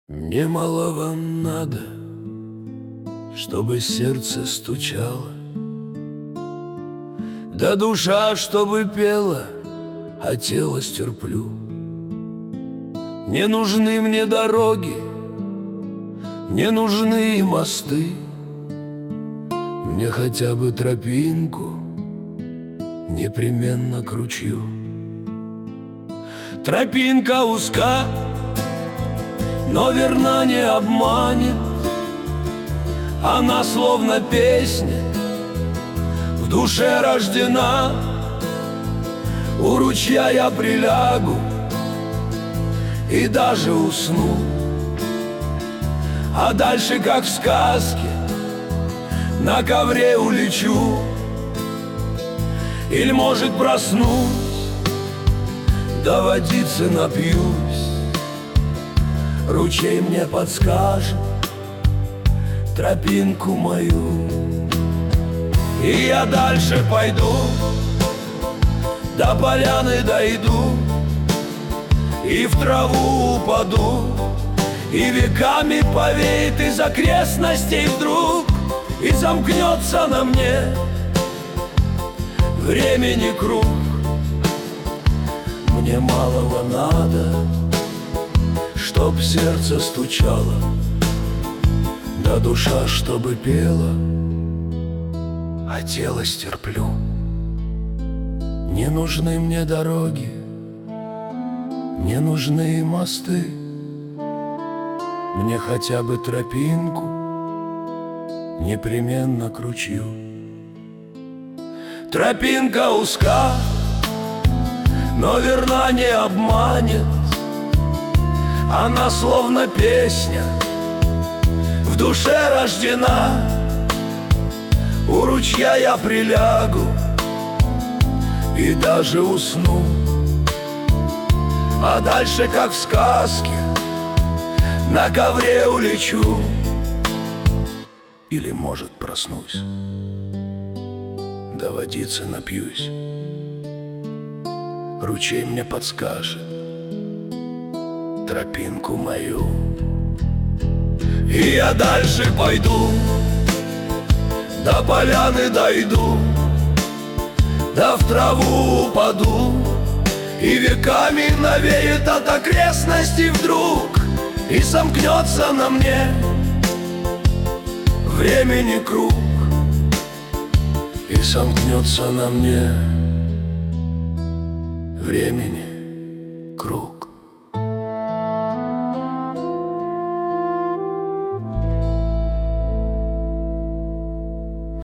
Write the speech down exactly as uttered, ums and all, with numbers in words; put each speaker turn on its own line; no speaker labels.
Немало вам надо, чтобы сердце стучало, да душа, чтобы пела, а тело стерплю. Не нужны мне дороги, не нужны мосты, мне хотя бы тропинку непременно к ручью. Тропинка узка, но верна не обманет, она словно песня в душе рождена. У ручья я прилягу и даже усну, а дальше, как в сказке, на ковре улечу. Или, может, проснусь, да водицы напьюсь, ручей мне подскажет тропинку мою. И я дальше пойду, до поляны дойду, и в траву упаду, и веками повеет из окрестностей вдруг, и замкнется на мне времени круг. Мне малого надо, чтоб сердце стучало, да душа, чтобы пела, а тело стерплю. Не нужны мне дороги, не нужны мосты, мне хотя бы тропинку непременно к ручью. Тропинка узка, но верна не обманет, она словно песня в душе рождена. У ручья я прилягу и даже усну, а дальше, как в сказке, на ковре улечу. Или, может, проснусь, да водицы напьюсь, ручей мне подскажет тропинку мою. И я дальше пойду, до поляны дойду, да в траву упаду, и веками навеет от окрестностей вдруг, и сомкнется на мне времени круг, и сомкнется на мне времени круг.